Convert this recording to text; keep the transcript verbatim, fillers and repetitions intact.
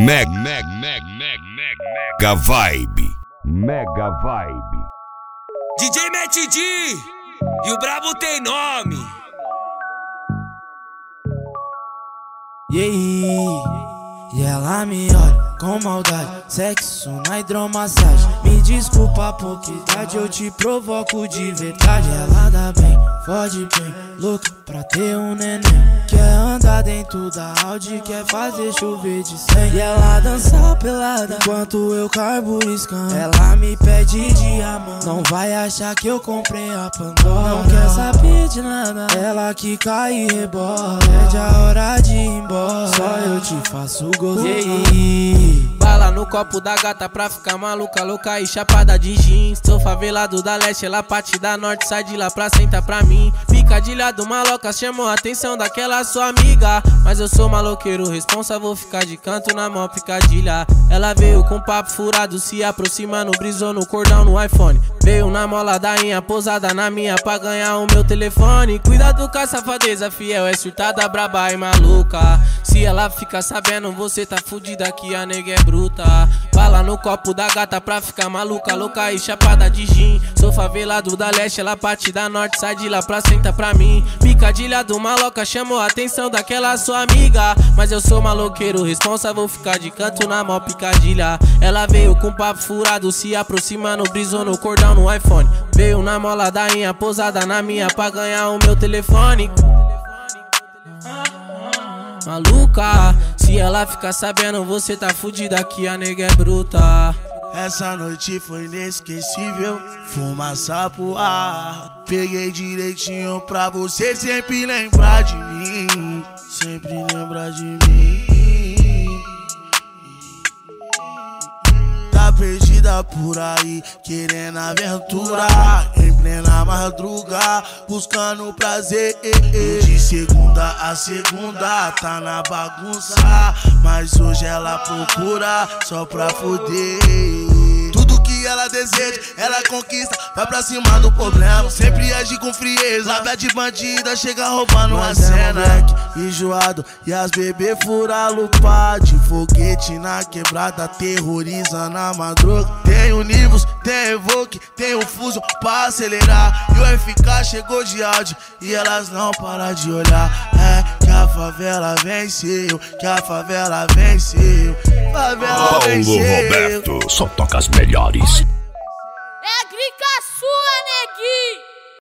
Meg, meg, meg, meg, meg, mega vibe. Mega vibe. D J Matt D e o brabo tem nome. E aí, e ela me olha com maldade, sexo na hidromassagem. Me desculpa por que idade eu te provoco de verdade. Ela dá bem, fode bem, louca pra ter um neném. Quer andar dentro da Audi, quer fazer chover de cem. E ela dança pelada enquanto eu carburiscando. Ela me pede diamante, não vai achar que eu comprei a Pandora. Não quer saber de nada, ela que cai e rebola. Pede a hora de ir embora, só eu te faço gostoso. Bala no copo da gata pra ficar maluca, louca e chapada de jeans. Sou favelado da leste, ela parte da norte, sai de lá pra sentar pra mim. Picadilha do maloca chamou a atenção daquela sua amiga, mas eu sou maloqueiro responsa, vou ficar de canto na mó picadilha. Ela veio com papo furado, se aproximando, brisou no cordão no iPhone. Veio na mola da inha, posada na minha pra ganhar o meu telefone. Cuidado com a safadeza, fiel, é surtada, braba e maluca. Se ela fica sabendo, você tá fudida que a nega é bruta. Bala no copo da gata pra ficar maluca, louca e chapada de gin. Sou favelado da leste, ela parte da norte, sai de lá pra sentar pra mim. Picadilha do maloca chamou a atenção daquela sua amiga, mas eu sou maloqueiro responsa, vou ficar de canto na mó picadilha. Ela veio com papo furado, se aproximando, brisou no cordão no iPhone. Veio na mola da inha, posada na minha pra ganhar o meu telefone. Maluca, se ela ficar sabendo, você tá fudida que a nega é bruta. Essa noite foi inesquecível, fumaça pro ar. Peguei direitinho pra você sempre lembrar de mim, sempre lembrar de mim. Tá perdida por aí, querendo aventura, em plena madruga, buscando prazer. De segunda a segunda, tá na bagunça, mas hoje ela procura só pra foder. Tudo que ela deseja, ela conquista, vai pra cima do problema. Sempre age com frieza, bad bandida, chega roubando uma cena. É enjoado e as bebê fura lupa, de foguete na quebrada, terroriza na madruga. Tem o Nivus, tem Evoque, tem o Fuso pra acelerar. E o F K chegou de áudio e elas não param de olhar. É que a favela venceu, que a favela venceu, favela Paulo venceu. Roberto, só toca as melhores.